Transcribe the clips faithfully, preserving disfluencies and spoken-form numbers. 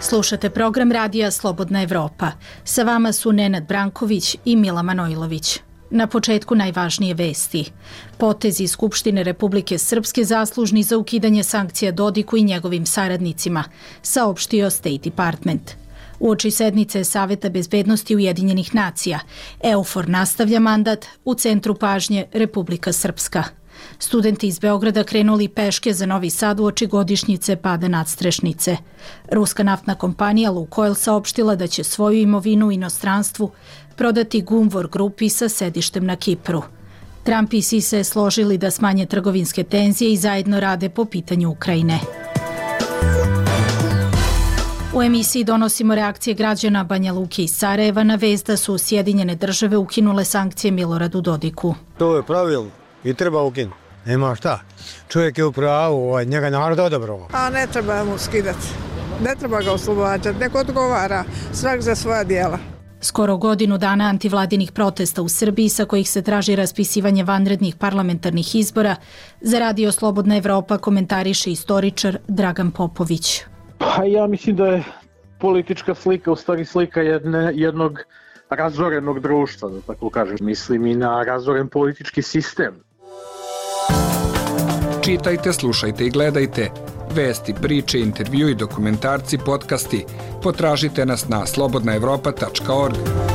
Slušate program radija Slobodna Evropa. Sa vama su Nenad Branković i Mila Manojlović. Na početku najvažnije vesti. Potezi Skupštine Republike Srpske zaslužni za ukidanje sankcija Dodiku i njegovim saradnicima, saopštio State Department. Uoči sednice Saveta bezbednosti Ujedinjenih nacija, EUFOR nastavlja mandat, u centru pažnje Republika Srpska. Studenti iz Beograda krenuli peške za Novi Sad uoči godišnjice pada nadstrešnice. Ruska naftna kompanija Lukoil saopštila da će svoju imovinu u inostranstvu prodati Gunvor grupi sa sedištem na Kipru. Trump i Sisi se složili da smanje trgovinske tenzije i zajedno rade po pitanju Ukrajine. U emisiji donosimo reakcije građana Banja Luke i Sarajeva na vest da su Sjedinjene države ukinule sankcije Miloradu Dodiku. To je pravilno i treba ukinuti. Nema šta. Čovjek je u pravu, njega narod odabrao. A ne treba mu skidati. Ne treba ga oslobađati. Neko odgovara svak za svoja djela. Skoro godinu dana antivladinih protesta u Srbiji sa kojih se traži raspisivanje vanrednih parlamentarnih izbora, za Radio Slobodna Evropa komentariše istoričar Dragan Popović. Pa ja mislim da je politička slika u stvari slika jedne, jednog razorenog društva, da tako kažem. Mislim i na razoren politički sistem. Čitajte, slušajte i gledajte. Vesti, priče, intervju i dokumentarci, podcasti. Potražite nas na slobodna evropa tačka org.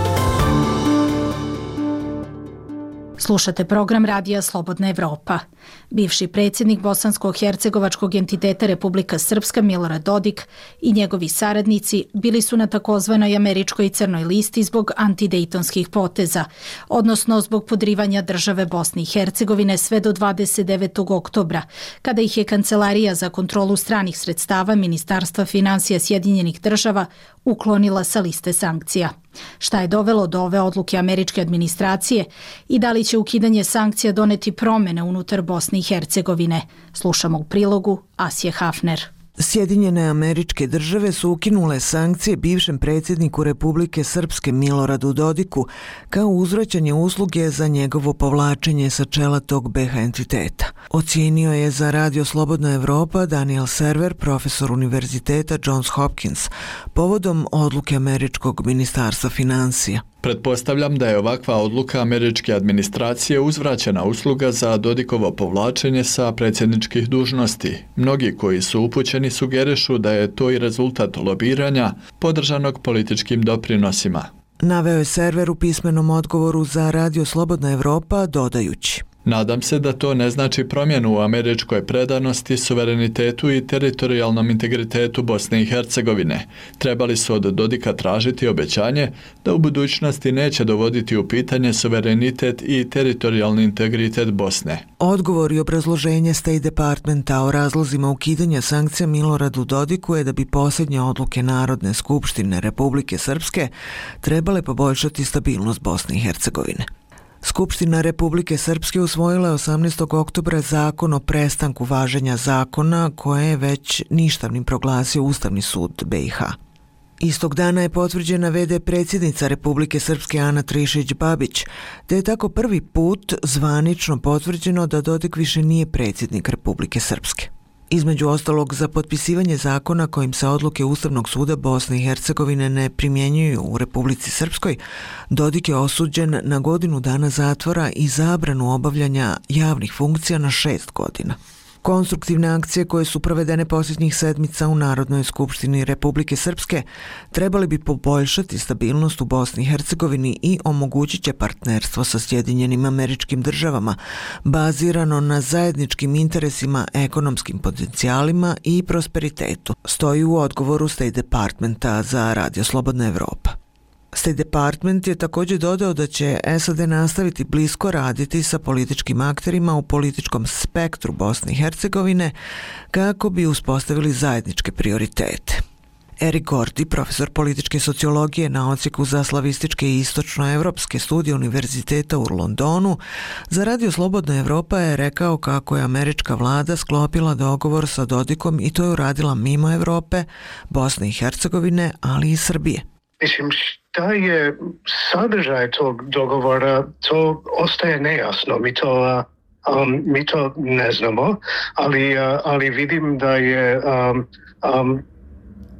Slušate program radija Slobodna Evropa. Bivši predsjednik bosansko-hercegovačkog entiteta Republika Srpska Milorad Dodik i njegovi saradnici bili su na takozvanoj američkoj crnoj listi zbog antidejtonskih poteza, odnosno zbog podrivanja države Bosne i Hercegovine sve do dvadeset devetog oktobra, kada ih je Kancelarija za kontrolu stranih sredstava Ministarstva finansija Sjedinjenih država uklonila sa liste sankcija. Šta je dovelo do ove odluke američke administracije i da li će ukidanje sankcija doneti promjene unutar Bosne i Hercegovine? Slušamo u prilogu Asije Hafner. Sjedinjene Američke Države su ukinule sankcije bivšem predsjedniku Republike Srpske Miloradu Dodiku kao uzvraćanje usluge za njegovo povlačenje sa čela tog B H entiteta. Ocijenio je za Radio Slobodna Evropa Daniel Server, profesor Univerziteta Johns Hopkins, povodom odluke američkog ministarstva financija. Pretpostavljam da je ovakva odluka američke administracije uzvraćena usluga za Dodikovo povlačenje sa predsjedničkih dužnosti. Mnogi koji su upućeni sugerišu da je to i rezultat lobiranja podržanog političkim doprinosima. Naveo je Server u pismenom odgovoru za Radio Slobodna Evropa, dodajući: Nadam se da to ne znači promjenu u američkoj predanosti, suverenitetu i teritorijalnom integritetu Bosne i Hercegovine. Trebali su od Dodika tražiti obećanje da u budućnosti neće dovoditi u pitanje suverenitet i teritorijalni integritet Bosne. Odgovor i obrazloženje State Departmenta o razlozima ukidanja sankcija Miloradu Dodiku je da bi posljednje odluke Narodne skupštine Republike Srpske trebale poboljšati stabilnost Bosne i Hercegovine. Skupština Republike Srpske usvojila je osamnaestog oktobra zakon o prestanku važenja zakona koje je već ništavnim proglasio Ustavni sud B i H. Istog dana je potvrđena ve de predsjednica Republike Srpske Ana Trišić-Babić, te je tako prvi put zvanično potvrđeno da Dodik više nije predsjednik Republike Srpske. Između ostalog, za potpisivanje zakona kojim se odluke Ustavnog suda Bosne i Hercegovine ne primjenjuju u Republici Srpskoj, Dodik je osuđen na godinu dana zatvora i zabranu obavljanja javnih funkcija na šest godina. Konstruktivne akcije koje su provedene posljednjih sedmica u Narodnoj skupštini Republike Srpske trebali bi poboljšati stabilnost u Bosni i Hercegovini i omogućit će partnerstvo sa Sjedinjenim Američkim Državama bazirano na zajedničkim interesima, ekonomskim potencijalima i prosperitetu, stoji u odgovoru State Departmenta za Radio Slobodna Evropa. State Department je također dodao da će S A D nastaviti blisko raditi sa političkim akterima u političkom spektru Bosne i Hercegovine kako bi uspostavili zajedničke prioritete. Erik Gordi, profesor političke sociologije na odsjeku za slavističke i istočnoevropske studije Univerziteta u Londonu, za Radio Slobodna Evropa je rekao kako je američka vlada sklopila dogovor sa Dodikom i to je uradila mimo Evrope, Bosne i Hercegovine, ali i Srbije. Mislim, šta je sadržaj tog dogovora, to ostaje nejasno. Mi to, um, mi to ne znamo, ali, uh, ali vidim da je um, um,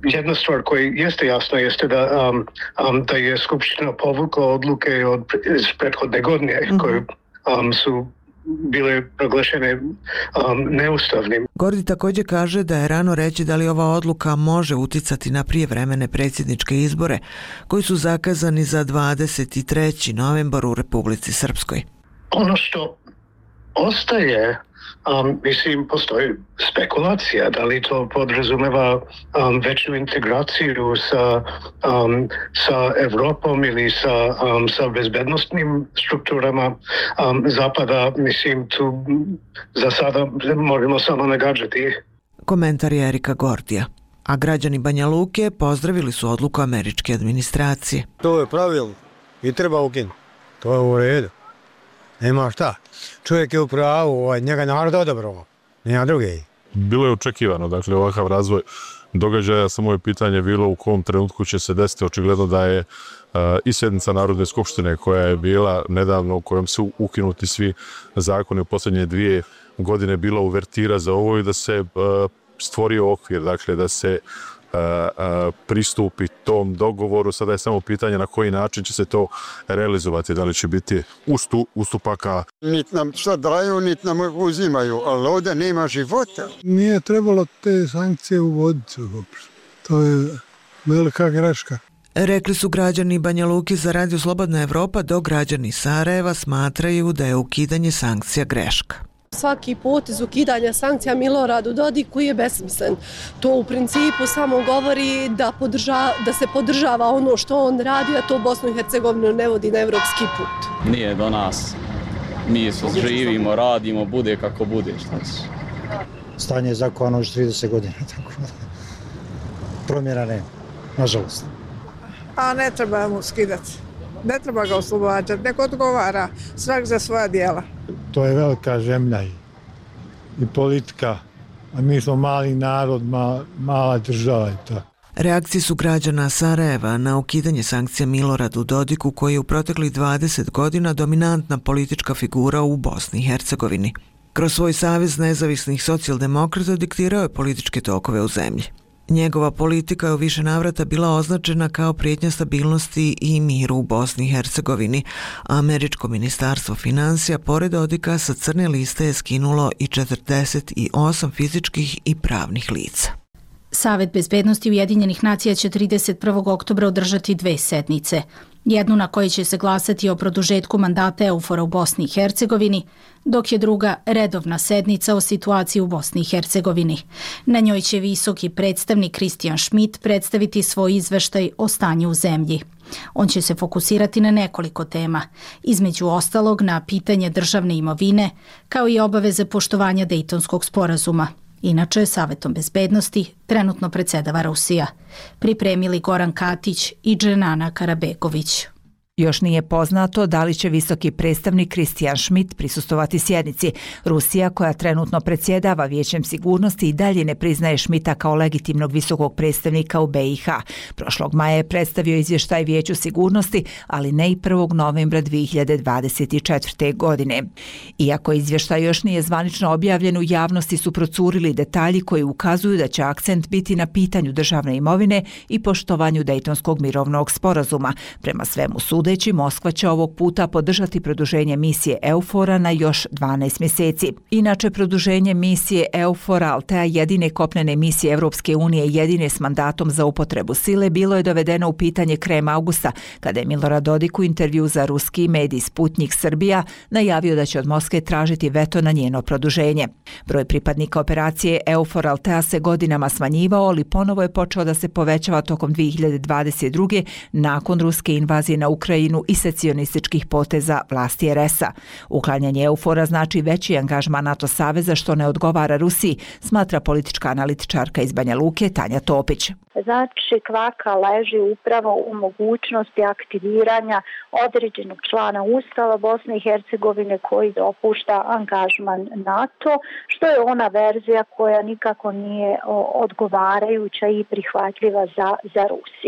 jedna stvar koja jeste jasna jeste da, um, um, da je Skupština povukla odluke od iz prethodne godine mm-hmm. koje um, su bile proglašene um, neustavnim. Gordi također kaže da je rano reći da li ova odluka može uticati na prijevremene predsjedničke izbore koji su zakazani za dvadeset treći novembar u Republici Srpskoj. Ono što ostaje, um, mislim, postoji spekulacija da li to podrazumeva um, veću integraciju sa, um, sa Evropom ili sa, um, sa bezbednostnim strukturama um, Zapada. Mislim, tu za sada možemo samo nagađati. Komentar je Erika Gordija. A građani Banja Luke pozdravili su odluku američke administracije. To je pravilno i treba ukinuti. To je u redu. Nema šta. Čovjek je u pravu, ovaj, njega narod odabrao. Nema druge. Bilo je očekivano, dakle, ovakav razvoj događaja. Samo je pitanje bilo u kom trenutku će se desiti. Očigledno da je uh, i sjednica Narodne skupštine koja je bila nedavno, u kojom su ukinuti svi zakoni u posljednje dvije godine, bila uvertira za ovo i da se uh, stvorio okvir, dakle, da se Uh, uh, pristupi tom dogovoru. Sada je samo pitanje na koji način će se to realizovati, da li će biti ustu, ustupaka. Niti nam šta daju, niti nam uzimaju, ali ovdje nema života. Nije trebalo te sankcije uvoditi uopšte. To je velika greška. Rekli su građani Banja Luke za Radio Slobodna Evropa, dok građani Sarajeva smatraju da je ukidanje sankcija greška. Svaki potez ukidanja sankcija Miloradu Dodiku je besmislen. To u principu samo govori da, podrža, da se podržava ono što on radi, a to Bosnu i Hercegovinu ne vodi na evropski put. Nije do nas. Mi živimo, radimo, bude kako bude. Šta će? Stanje je zakovano už trideset godina, tako da promjera nema, nažalost. A ne treba mu skidati. Ne treba ga oslobađati, neko odgovara svak za svoja djela. To je velika zemlja i, i politika, a mi smo mali narod, ma, mala država i to. Reakcije su građana Sarajeva na ukidanje sankcija Miloradu Dodiku, koji je u proteklih dvadeset godina dominantna politička figura u Bosni i Hercegovini. Kroz svoj savez nezavisnih socijaldemokrata diktirao je političke tokove u zemlji. Njegova politika je u više navrata bila označena kao prijetnja stabilnosti i miru u Bosni i Hercegovini. Američko ministarstvo financija pored Dodika sa crne liste je skinulo i četrdeset osam fizičkih i pravnih lica. Savet bezbednosti Ujedinjenih nacija će trideset prvog oktobra održati dve sednice. Jednu na kojoj će se glasati o produžetku mandata EUFOR-a u Bosni i Hercegovini, dok je druga redovna sednica o situaciji u Bosni i Hercegovini. Na njoj će visoki predstavnik Christian Schmidt predstaviti svoj izveštaj o stanju u zemlji. On će se fokusirati na nekoliko tema, između ostalog na pitanje državne imovine, kao i obaveze poštovanja Dejtonskog sporazuma. Inače, Savetom bezbednosti trenutno predsjedava Rusija. Pripremili Goran Katić i Dženana Karabegović. Još nije poznato da li će visoki predstavnik Christian Schmidt prisustovati sjednici. Rusija, koja trenutno predsjedava Vijećem sigurnosti, i dalje ne priznaje Schmidta kao legitimnog visokog predstavnika u B i H. Prošlog maja je predstavio izvještaj Vijeću sigurnosti, ali ne i prvog novembra dvije hiljade dvadeset četvrte. godine. Iako izvještaj još nije zvanično objavljen, u javnosti su procurili detalji koji ukazuju da će akcent biti na pitanju državne imovine i poštovanju Dejtonskog mirovnog sporazuma. Prema svemu sudu, Sudeći, Moskva će ovog puta podržati produženje misije EUFOR-a na još dvanaest mjeseci. Inače, produženje misije EUFOR-a, Altea, jedine kopnene misije Evropske unije, jedine s mandatom za upotrebu sile, bilo je dovedeno u pitanje krajem augusta, kada je Milorad Dodik u intervju za ruski medij Sputnik Srbija najavio da će od Moskve tražiti veto na njeno produženje. Broj pripadnika operacije EUFOR Altea se godinama smanjivao, ali ponovo je počeo da se povećava tokom dvije hiljade dvadeset druge. nakon ruske invazije na Ukrajinu i secionističkih poteza vlasti er es a. Uklanjanje EUFOR-a znači veći angažman NATO saveza, što ne odgovara Rusiji, smatra politička analitičarka iz Banja Luke Tanja Topić. Znači, kvaka leži upravo u mogućnosti aktiviranja određenog člana Ustava Bosne i Hercegovine koji dopušta angažman NATO, što je ona verzija koja nikako nije odgovarajuća i prihvatljiva za, za Rusiju.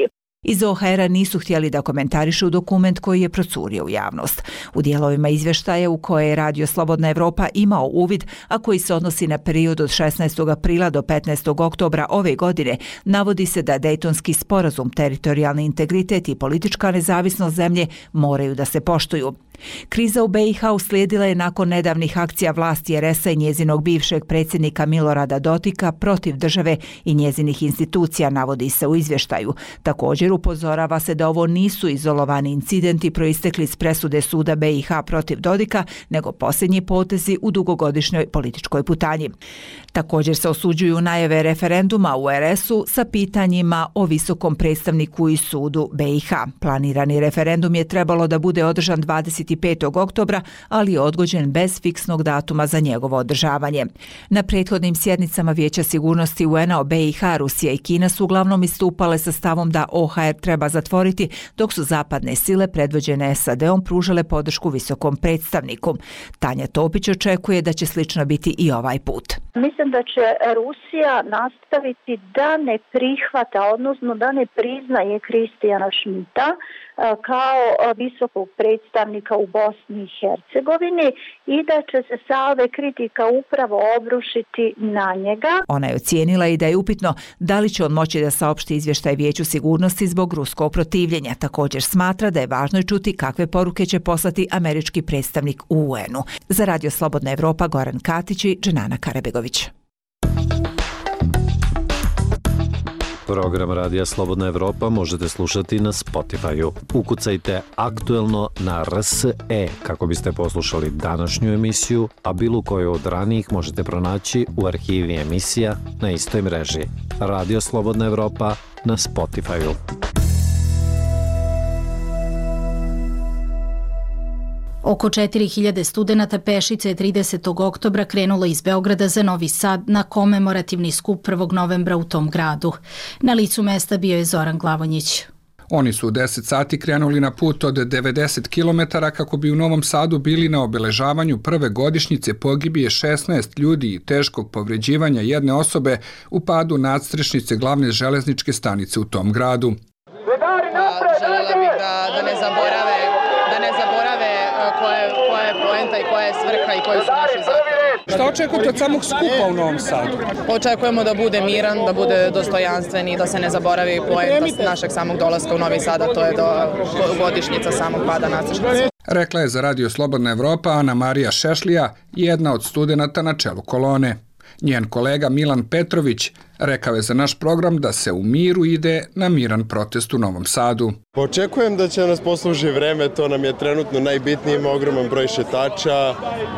Iz O H R-a nisu htjeli da komentarišu dokument koji je procurio u javnost. U dijelovima izvještaja u koje je Radio Slobodna Evropa imao uvid, a koji se odnosi na period od šesnaestog aprila do petnaestog oktobra ove godine, navodi se da Dejtonski sporazum, teritorijalni integritet i politička nezavisnost zemlje moraju da se poštuju. Kriza u B i H uslijedila je nakon nedavnih akcija vlasti R S-a i njezinog bivšeg predsjednika Milorada Dodika protiv države i njezinih institucija, navodi se u izvještaju. Također upozorava se da ovo nisu izolovani incidenti proistekli iz presude suda B i H protiv Dodika, nego posljednji potezi u dugogodišnjoj političkoj putanji. Također se osuđuju najave referenduma u R S-u sa pitanjima o visokom predstavniku i sudu B i H. Planirani referendum je trebalo da bude održan dvadeset petog oktobra, ali je odgođen bez fiksnog datuma za njegovo održavanje. Na prethodnim sjednicama Vijeća sigurnosti U N-a o B i H, Rusija i Kina su uglavnom istupale sa stavom da O H R treba zatvoriti, dok su zapadne sile predvođene S A D-om pružale podršku visokom predstavniku. Tanja Topić očekuje da će slično biti i ovaj put. Mislim da će Rusija nastaviti da ne prihvata, odnosno da ne priznaje Kristijana Šmita kao visokog predstavnika u Bosni i Hercegovini i da će se salve kritika upravo obrušiti na njega. Ona je ocijenila i da je upitno da li će on moći da saopšti izvještaj Vijeću sigurnosti zbog ruskog protivljenja. Također smatra da je važno čuti kakve poruke će poslati američki predstavnik u U N-u. Za Radio Slobodna Evropa, Goran Katić i Dženana Karabegović. Program Radija Slobodna Evropa možete slušati na Spotify-u. Ukucajte aktuelno na R S E kako biste poslušali današnju emisiju, a bilo koju od ranijih možete pronaći u arhivi emisija na istoj mreži. Radio Slobodna Evropa na Spotify-u. Oko četiri hiljade studenata pešice je tridesetog oktobra krenulo iz Beograda za Novi Sad na komemorativni skup prvog novembra u tom gradu. Na licu mesta bio je Zoran Glavonjić. Oni su u deset sati krenuli na put od devedeset kilometara kako bi u Novom Sadu bili na obeležavanju prve godišnjice pogibije šesnaest ljudi i teškog povređivanja jedne osobe u padu nadstrešnice glavne železničke stanice u tom gradu. Želela bih da, da ne zaborave, da ne zaborave koja je, koja je poenta i koja je svrha i koji su naši zahtjevi. Šta očekujete od samog skupa u Novom Sadu? Očekujemo da bude miran, da bude dostojanstven i da se ne zaboravi poenta našeg samog dolaska u Novi Sad, a to je do godišnjica samog pada nadstrešnice. Rekla je za Radio Slobodna Evropa Ana Marija Šešlija, jedna od studenata na čelu kolone. Njen kolega Milan Petrović rekao je za naš program da se u miru ide na miran protest u Novom Sadu. Očekujem da će nas posluži vreme, to nam je trenutno najbitnije, ima ogroman broj šetača,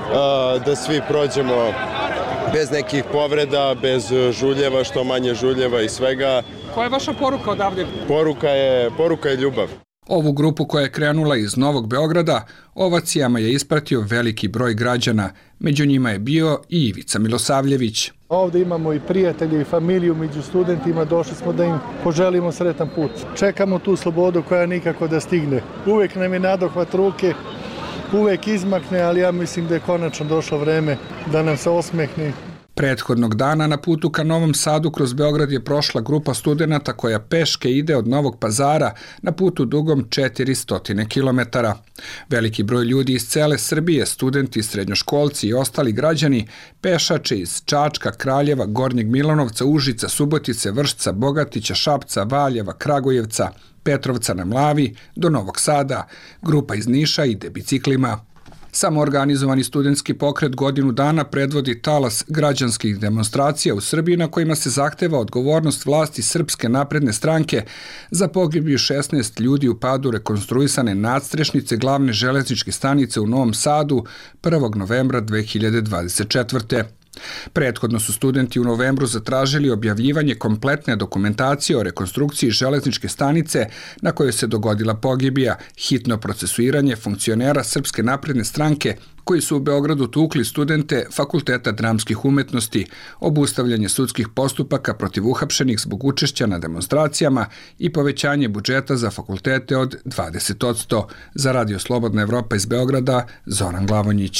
da svi prođemo bez nekih povreda, bez žuljeva, što manje žuljeva i svega. Koja je vaša poruka odavde? Poruka je, poruka je ljubav. Ovu grupu koja je krenula iz Novog Beograda ovacijama je ispratio veliki broj građana. Među njima je bio i Ivica Milosavljević. Ovdje imamo i prijatelje i familiju među studentima, došli smo da im poželimo sretan put. Čekamo tu slobodu koja nikako da stigne. Uvijek nam je nadohvat ruke, uvijek izmakne, ali ja mislim da je konačno došlo vreme da nam se osmehne. Prethodnog dana na putu ka Novom Sadu kroz Beograd je prošla grupa studenata koja peške ide od Novog Pazara na putu dugom četiristo kilometara. Veliki broj ljudi iz cele Srbije, studenti, srednjoškolci i ostali građani, pešače iz Čačka, Kraljeva, Gornjeg Milanovca, Užica, Subotice, Vršca, Bogatića, Šapca, Valjeva, Kragujevca, Petrovca na Mlavi do Novog Sada. Grupa iz Niša ide biciklima. Samoorganizovani studentski pokret godinu dana predvodi talas građanskih demonstracija u Srbiji na kojima se zahteva odgovornost vlasti Srpske napredne stranke za pogibiju šesnaest ljudi u padu rekonstruisane nadstrešnice glavne železničke stanice u Novom Sadu prvog novembra dve hiljade dvadeset četvrte. Prethodno su studenti u novembru zatražili objavljivanje kompletne dokumentacije o rekonstrukciji železničke stanice na kojoj se dogodila pogibija, hitno procesuiranje funkcionera Srpske napredne stranke koji su u Beogradu tukli studente Fakulteta dramskih umetnosti, obustavljanje sudskih postupaka protiv uhapšenih zbog učešća na demonstracijama i povećanje budžeta za fakultete od dvadeset posto. Za Radio Slobodna Evropa iz Beograda, Zoran Glavonjić.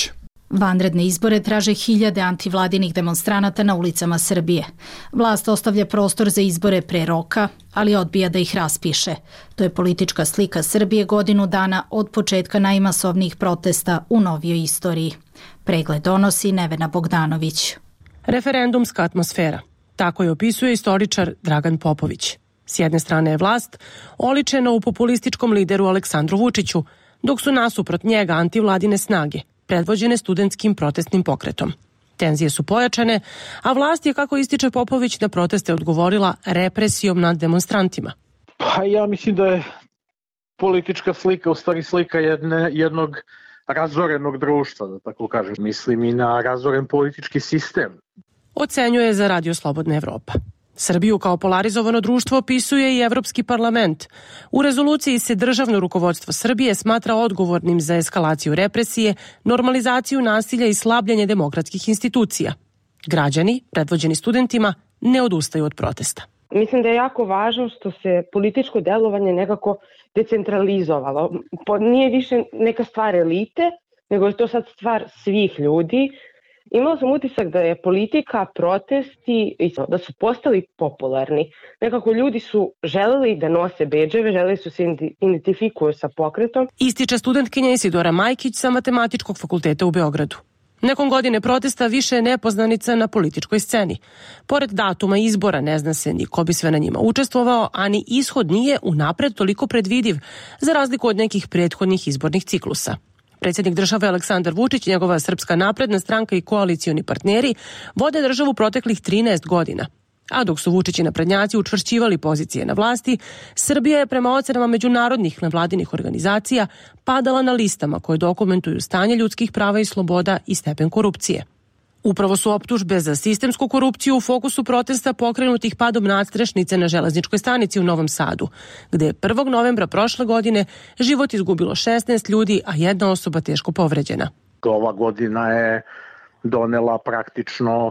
Vanredne izbore traže hiljade antivladinih demonstranata na ulicama Srbije. Vlast ostavlja prostor za izbore pre roka, ali odbija da ih raspiše. To je politička slika Srbije godinu dana od početka najmasovnijih protesta u novijoj istoriji. Pregled donosi Nevena Bogdanović. Referendumska atmosfera. Tako je opisuje istoričar Dragan Popović. S jedne strane je vlast oličena u populističkom lideru Aleksandru Vučiću, dok su nasuprot njega antivladine snage, predvođene studentskim protestnim pokretom. Tenzije su pojačane, a vlast je, kako ističe Popović, na proteste odgovorila represijom nad demonstrantima. Pa ja mislim da je politička slika u stvari slika jedne, jednog razorenog društva, da tako kažem. Mislim i na razoren politički sistem. Ocenjuje za Radio Slobodna Evropa. Srbiju kao polarizovano društvo opisuje i Evropski parlament. U rezoluciji se državno rukovodstvo Srbije smatra odgovornim za eskalaciju represije, normalizaciju nasilja i slabljenje demokratskih institucija. Građani, predvođeni studentima, ne odustaju od protesta. Mislim da je jako važno što se političko delovanje nekako decentralizovalo. Nije više neka stvar elite, nego je to sad stvar svih ljudi. Imala sam utisak da je politika, protesti, da su postali popularni. Nekako ljudi su želeli da nose bedževe, želeli su se identifikuju sa pokretom. Ističe studentkinja Isidora Majkić sa Matematičkog fakulteta u Beogradu. Nakon godine protesta više je nepoznanica na političkoj sceni. Pored datuma izbora ne zna se ni ko bi sve na njima učestvovao, a ni ishod nije unapred toliko predvidiv, za razliku od nekih prethodnih izbornih ciklusa. Predsjednik države Aleksandar Vučić, njegova Srpska napredna stranka i koalicioni partneri vode državu proteklih trinaest godina. A dok su Vučić i naprednjaci učvršćivali pozicije na vlasti, Srbija je prema ocenama međunarodnih nevladinih organizacija padala na listama koje dokumentuju stanje ljudskih prava i sloboda i stepen korupcije. Upravo su optužbe za sistemsku korupciju u fokusu protesta pokrenutih padom nadstrešnice na železničkoj stanici u Novom Sadu, gde je prvog novembra prošle godine život izgubilo šesnaest ljudi, a jedna osoba teško povređena. Ova godina je donela praktično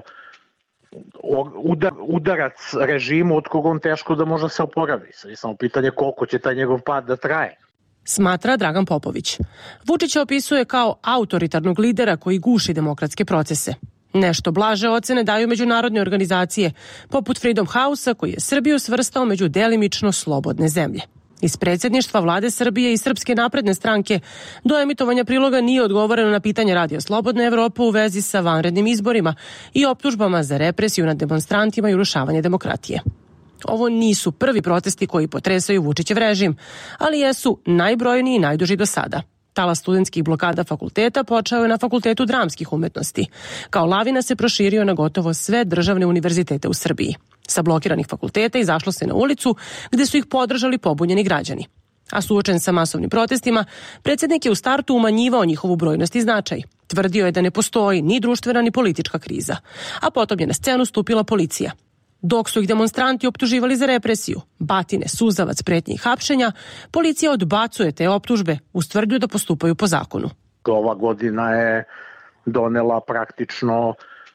udar, udarac režimu od koga on teško da može se oporavi. Sad je samo pitanje koliko će taj njegov pad da traje. Smatra Dragan Popović. Vučića opisuje kao autoritarnog lidera koji guši demokratske procese. Nešto blaže ocene daju međunarodne organizacije, poput Freedom House-a koji je Srbiju svrstao među delimično slobodne zemlje. Iz predsjedništva vlade Srbije i Srpske napredne stranke do emitovanja priloga nije odgovoreno na pitanje Radio Slobodna Evropa u vezi sa vanrednim izborima i optužbama za represiju nad demonstrantima i urušavanje demokratije. Ovo nisu prvi protesti koji potresaju Vučićev režim, ali jesu najbrojniji i najduži do sada. Talas studentskih blokada fakulteta počeo je na Fakultetu dramskih umetnosti. Kao lavina se proširio na gotovo sve državne univerzitete u Srbiji. Sa blokiranih fakulteta izašlo se na ulicu gde su ih podržali pobunjeni građani. A suočen sa masovnim protestima, predsjednik je u startu umanjivao njihovu brojnost i značaj. Tvrdio je da ne postoji ni društvena ni politička kriza. A potom je na scenu stupila policija. Dok su ih demonstranti optuživali za represiju, batine, suzavac, pretnje i hapšenja, policija odbacuje te optužbe uz tvrdnju da postupaju po zakonu. Ova godina je donela praktično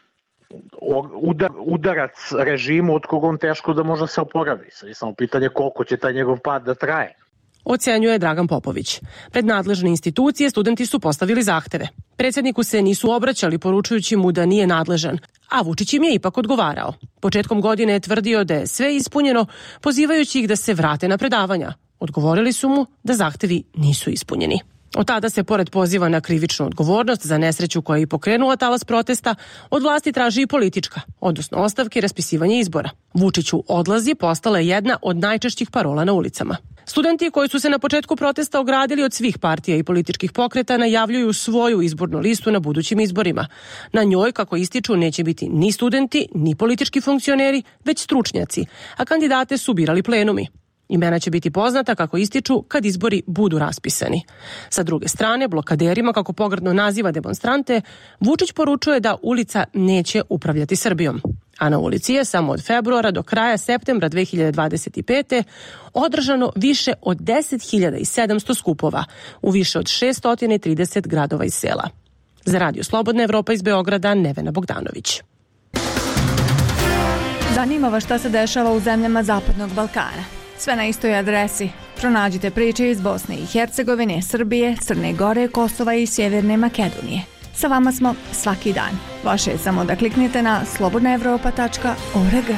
udar, udarac režimu od koga on teško da može se oporavi. Sad je samo pitanje koliko će taj njegov pad da traje. Ocenjuje Dragan Popović. Pred nadležne institucije studenti su postavili zahteve. Predsjedniku se nisu obraćali poručujući mu da nije nadležan, a Vučić im je ipak odgovarao. Početkom godine je tvrdio da je sve ispunjeno, pozivajući ih da se vrate na predavanja. Odgovorili su mu da zahtevi nisu ispunjeni. Od tada se, pored poziva na krivičnu odgovornost za nesreću koja je pokrenula talas protesta, od vlasti traži i politička, odnosno ostavke i raspisivanje izbora. Vučiću odlazi postala je jedna od najčešćih parola na ulicama. Studenti koji su se na početku protesta ogradili od svih partija i političkih pokreta najavljuju svoju izbornu listu na budućim izborima. Na njoj, kako ističu, neće biti ni studenti, ni politički funkcioneri, već stručnjaci, a kandidate su birali plenumi. Imena će biti poznata, kako ističu, kad izbori budu raspisani. Sa druge strane, blokaderima, kako pogrdno naziva demonstrante, Vučić poručuje da ulica neće upravljati Srbijom. A na ulici je samo od februara do kraja septembra dve hiljade dvadeset pete. održano više od deset hiljada sedamsto skupova u više od šesto trideset gradova i sela. Za Radio Slobodna Evropa iz Beograda, Nevena Bogdanović. Zanima vas šta se dešava u zemljama Zapadnog Balkana. Sve na istoj adresi. Pronađite priče iz Bosne i Hercegovine, Srbije, Crne Gore, Kosova i Sjeverne Makedonije. Sa vama smo svaki dan. Vaše je samo da kliknete na slobodna evropa tačka org.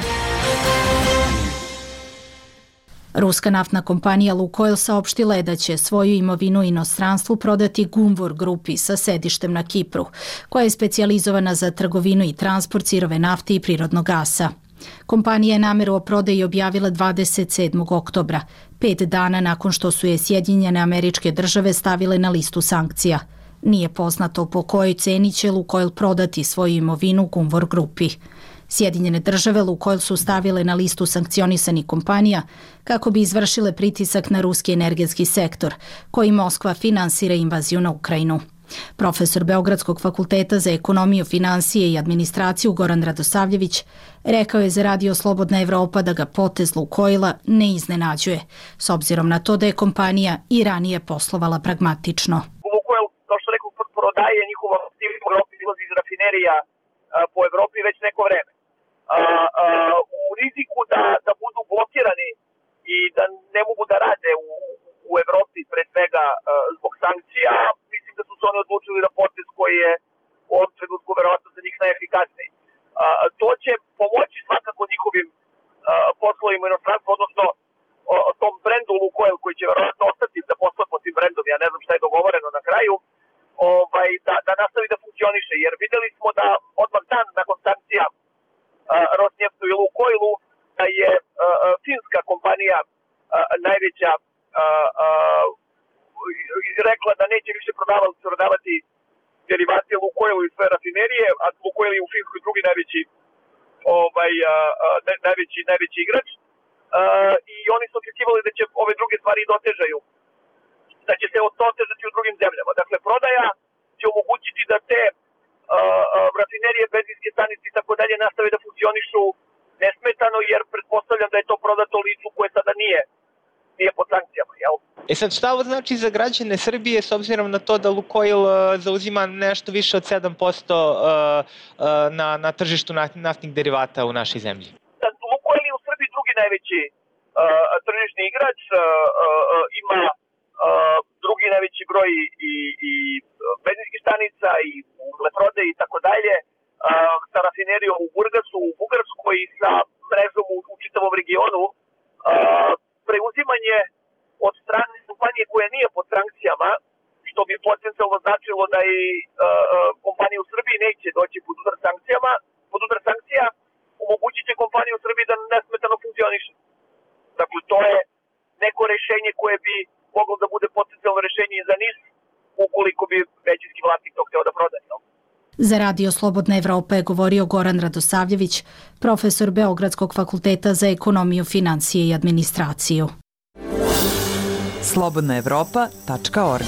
Ruska naftna kompanija Lukoil saopštila je da će svoju imovinu u inostranstvu prodati Gunvor grupi sa sedištem na Kipru, koja je specijalizovana za trgovinu i transport sirove nafte i prirodnog gasa. Kompanija je nameru o prodaji objavila dvadeset sedmog oktobra, pet dana nakon što su je Sjedinjene Američke Države stavile na listu sankcija. Nije poznato po kojoj ceni će Lukoil prodati svoju imovinu Gunvor grupi. Sjedinjene Države Lukoil su stavile na listu sankcionisanih kompanija kako bi izvršile pritisak na ruski energetski sektor, koji Moskva finansira invaziju na Ukrajinu. Profesor Beogradskog fakulteta za ekonomiju, finansije i administraciju Goran Radosavljević rekao je za Radio Slobodna Evropa da ga potez Lukoila ne iznenađuje, s obzirom na to da je kompanija i ranije poslovala pragmatično. Lukoil, kao što rekao, prodaje njihova aktivnost u Evropi, izlazi iz rafinerija po Evropi već neko vreme. A, a, u riziku da, da budu blokirani i da ne mogu da rade u, u Evropi, pre svega a, zbog sankcija, mislim da su se oni odlučili da potez koji je u ovom trenutku verovatno za njih najefikasniji. A, to će pomoći svakako njihovim a, poslovima u inostranstvu, odnosno o, o tom brendu Lukoil koji će verovatno ostati da posluje pod tim brendom, ja ne znam šta je dogovoreno na kraju, ovaj, da, da nastavi da funkcioniše, jer videli smo da odmah dan nakon sankcija Rosneftu i Lukoilu da je a, a, finska kompanija a, najveća a, a, rekla da neće više prodavati, prodavati derivate Lukoilu i sve rafinerije, a Lukoil je u Finskoj drugi najveći, ovaj, a, a, najveći, najveći igrač a, i oni su očekivali da će ove druge stvari dotežaju, da će se otežati u drugim zemljama. Dakle, prodaja će omogućiti da te Uh, uh, rafinerije, benzinske stanice i tako dalje nastave da funkcionišu nesmetano, jer pretpostavljam da je to prodato licu koje sada nije, nije pod sankcijama, jel? E sad, šta ovo znači za građane Srbije s obzirom na to da Lukoil uh, zauzima nešto više od sedam posto uh, uh, na, na tržištu naftnih derivata u našoj zemlji? Sad, Lukoil je u Srbiji drugi najveći uh, tržišni igrač, uh, uh, ima uh, drugi najveći broj i, i benzinskih stanica i ugljeprode i tako dalje, sa rafinerijom u Burgasu, u Bugarskoj i sa mrežom u, u čitavom regionu. Preuzimanje od strane kompanije koja nije pod sankcijama, što bi potencijalno značilo da i kompanije u Srbiji neće doći pod udar sankcijama, pod udar sankcija, omogućit će kompanije u Srbiji da nesmetano funkcioniše. Dakle, to je neko rešenje koje bi moglo da bude potencijalno rešenje i za N I S, ukoliko bi većinski vlasnik to hteo da prodaje. Za Radio Slobodna Evropa je govorio Goran Radosavljević, profesor Beogradskog fakulteta za ekonomiju, finansije i administraciju. slobodna evropa tačka org.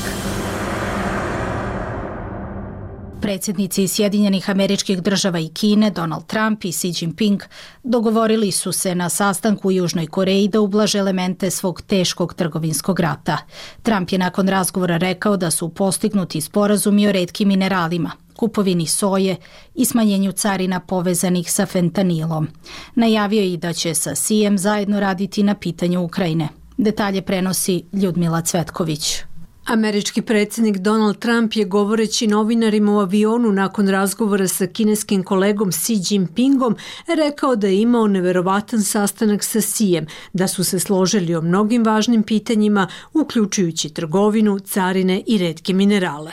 Predsjednici Sjedinjenih Američkih Država i Kine, Donald Trump i Xi Jinping, dogovorili su se na sastanku u Južnoj Koreji da ublaže elemente svog teškog trgovinskog rata. Trump je nakon razgovora rekao da su postignuti sporazumi o retkim mineralima, kupovini soje i smanjenju carina povezanih sa fentanilom. Najavio je i da će sa Xijem zajedno raditi na pitanju Ukrajine. Detalje prenosi Ljudmila Cvetković. Američki predsjednik Donald Trump je govoreći novinarima u avionu nakon razgovora sa kineskim kolegom Xi Jinpingom rekao da je imao neverovatan sastanak sa Xijem, da su se složili o mnogim važnim pitanjima, uključujući trgovinu, carine i retke minerale.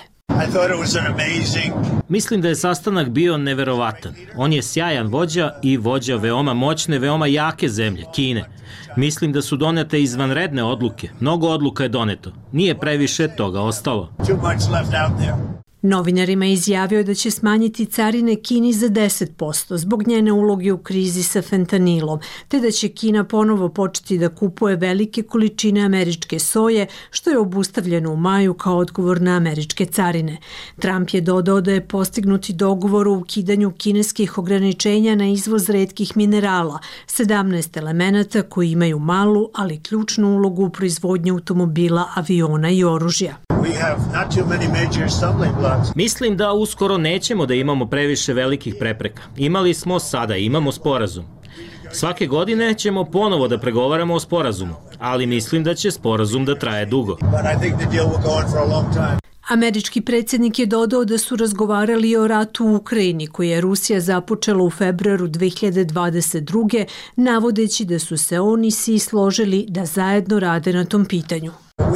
Mislim da je sastanak bio neverovatan. On je sjajan vođa i vođa veoma moćne, veoma jake zemlje, Kine. Mislim da su donete izvanredne odluke. Mnogo odluka je doneto. Nije previše toga ostalo. Novinarima je izjavio da će smanjiti carine Kini za deset posto zbog njene uloge u krizi sa fentanilom, te da će Kina ponovo početi da kupuje velike količine američke soje, što je obustavljeno u maju kao odgovor na američke carine. Trump je dodao da je postignuti dogovor o ukidanju kineskih ograničenja na izvoz retkih minerala, sedamnaest elemenata koji imaju malu, ali ključnu ulogu u proizvodnji automobila, aviona i oružja. Mislim da uskoro nećemo da imamo previše velikih prepreka. Imali smo, sada imamo sporazum. Svake godine ćemo ponovo da pregovaramo o sporazumu, ali mislim da će sporazum da traje dugo. Američki predsjednik je dodao da su razgovarali o ratu u Ukrajini koji je Rusija započela u februaru dve hiljade dvadeset druge. navodeći da su se on i Si složili da zajedno rade na tom pitanju.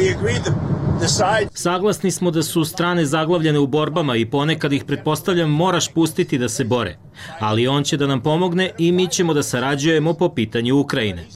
Saglasni smo da su strane zaglavljene u borbama i ponekad ih, pretpostavljam, moraš pustiti da se bore. Ali on će da nam pomogne i mi ćemo da sarađujemo po pitanju Ukrajine.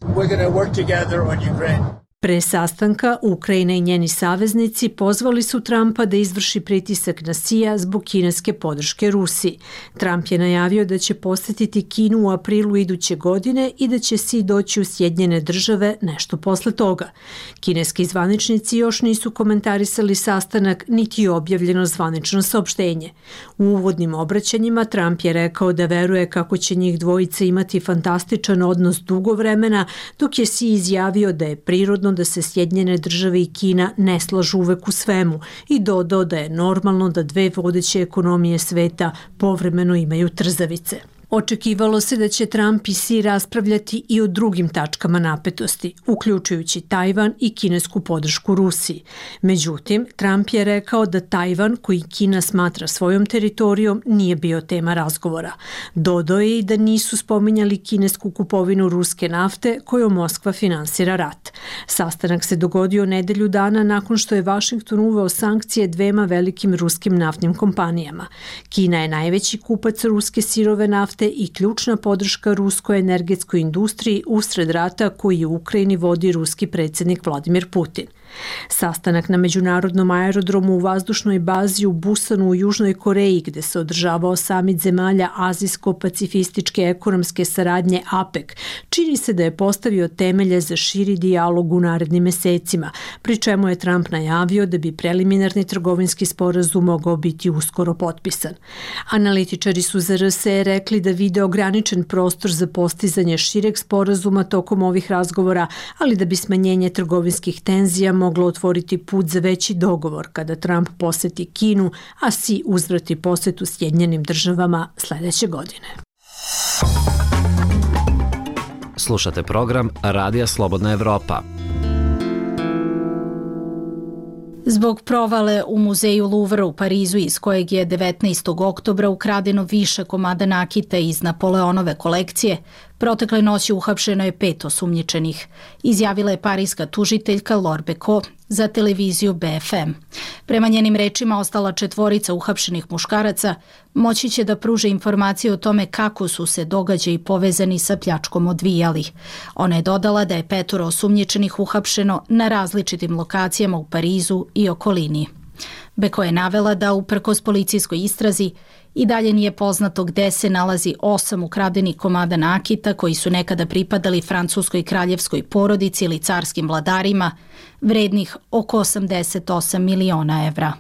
Pre sastanka, Ukrajina i njeni saveznici pozvali su Trumpa da izvrši pritisak na Sija zbog kineske podrške Rusiji. Trump je najavio da će posetiti Kinu u aprilu iduće godine i da će Si doći u Sjedinjene države nešto posle toga. Kineski zvaničnici još nisu komentarisali sastanak niti je objavljeno zvanično saopštenje. U uvodnim obraćanjima Trump je rekao da veruje kako će njih dvojica imati fantastičan odnos dugo vremena, dok je Si izjavio da je prirodno da se Sjedinjene države i Kina ne slažu uvek u svemu i dodao da je normalno da dve vodeće ekonomije sveta povremeno imaju trzavice. Očekivalo se da će Trump i Si raspravljati i o drugim tačkama napetosti, uključujući Tajvan i kinesku podršku Rusiji. Međutim, Trump je rekao da Tajvan, koji Kina smatra svojom teritorijom, nije bio tema razgovora. Dodao je i da nisu spominjali kinesku kupovinu ruske nafte kojom Moskva finansira rat. Sastanak se dogodio nedelju dana nakon što je Vašington uveo sankcije dvema velikim ruskim naftnim kompanijama. Kina je najveći kupac ruske sirove nafte i ključna podrška ruskoj energetskoj industriji usred rata koji u Ukrajini vodi ruski predsjednik Vladimir Putin. Sastanak na međunarodnom aerodromu u vazdušnoj bazi u Busanu u Južnoj Koreji, gde se održavao samit zemalja Azijsko-pacifističke ekonomske saradnje A P E C, čini se da je postavio temelje za širi dijalog u narednim mesecima, pri čemu je Trump najavio da bi preliminarni trgovinski sporazum mogao biti uskoro potpisan. Analitičari su za R S E rekli da vide ograničen prostor za postizanje šireg sporazuma tokom ovih razgovora, ali da bi smanjenje trgovinskih tenzija moglo otvoriti put za veći dogovor kada Trump poseti Kinu, a Si uzvrati posetu Sjedinjenim državama sledeće godine. Slušate program Radija Slobodna Evropa. Zbog provale u muzeju Louvre u Parizu iz kojeg je devetnaestog oktobra ukradeno više komada nakita iz Napoleonove kolekcije, protekle noći uhapšeno je pet osumnjičenih, izjavila je parijska tužiteljka Laure Becot za televiziju B F M. Prema njenim rečima, ostala četvorica uhapšenih muškaraca moći će da pruže informacije o tome kako su se događaji povezani sa pljačkom odvijali. Ona je dodala da je petoro osumnjičenih uhapšeno na različitim lokacijama u Parizu i okolini. Beko je navela da uprkos policijskoj istrazi i dalje nije poznato gde se nalazi osam ukradenih komada nakita koji su nekada pripadali francuskoj kraljevskoj porodici ili carskim vladarima, vrednih oko osamdeset osam miliona evra.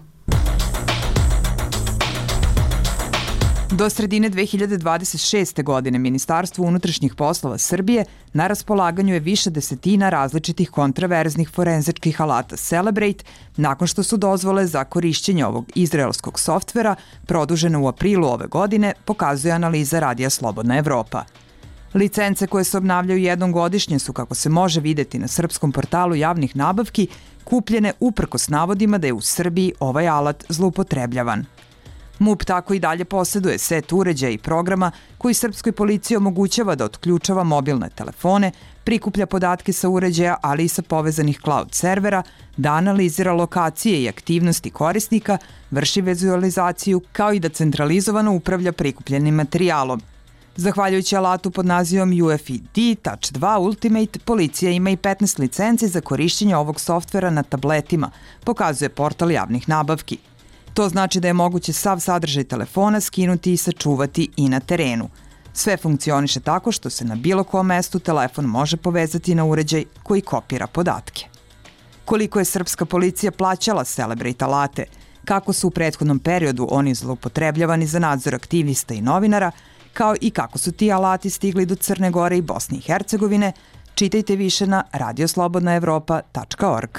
Do sredine dve hiljade dvadeset šeste. godine Ministarstvo unutrašnjih poslova Srbije na raspolaganju je više desetina različitih kontraverznih forenzičkih alata Celebrate nakon što su dozvole za korišćenje ovog izraelskog softvera produžene u aprilu ove godine, pokazuje analiza Radija Slobodna Evropa. Licence koje se obnavljaju jednom godišnje su, kako se može videti na srpskom portalu javnih nabavki, kupljene uprkos navodima da je u Srbiji ovaj alat zloupotrebljavan. M U P tako i dalje posjeduje set uređaja i programa koji srpskoj policiji omogućava da otključava mobilne telefone, prikuplja podatke sa uređaja, ali i sa povezanih cloud servera, da analizira lokacije i aktivnosti korisnika, vrši vizualizaciju, kao i da centralizovano upravlja prikupljenim materijalom. Zahvaljujući alatu pod nazivom U F I D Touch dva Ultimate, policija ima i petnaest licenci za korišćenje ovog softvera na tabletima, pokazuje portal javnih nabavki. To znači da je moguće sav sadržaj telefona skinuti i sačuvati i na terenu. Sve funkcioniše tako što se na bilo kom mestu telefon može povezati na uređaj koji kopira podatke. Koliko je srpska policija plaćala Celebrate alate, kako su u prethodnom periodu oni zloupotrebljavani za nadzor aktivista i novinara, kao i kako su ti alati stigli do Crne Gore i Bosne i Hercegovine, čitajte više na radio slobodna evropa tačka org.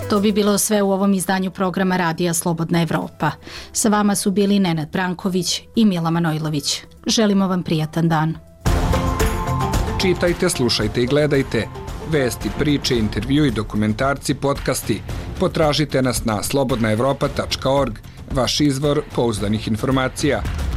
To bi bilo sve u ovom izdanju programa Radija Slobodna Evropa. Sa vama su bili Nenad Branković i Mila Manojlović. Želimo vam prijatan dan. Čitajte, slušajte i gledajte vesti, priče, intervju i dokumentarci, podcasti. Potražite nas na slobodna evropa tačka org, vaš izvor pouzdanih informacija.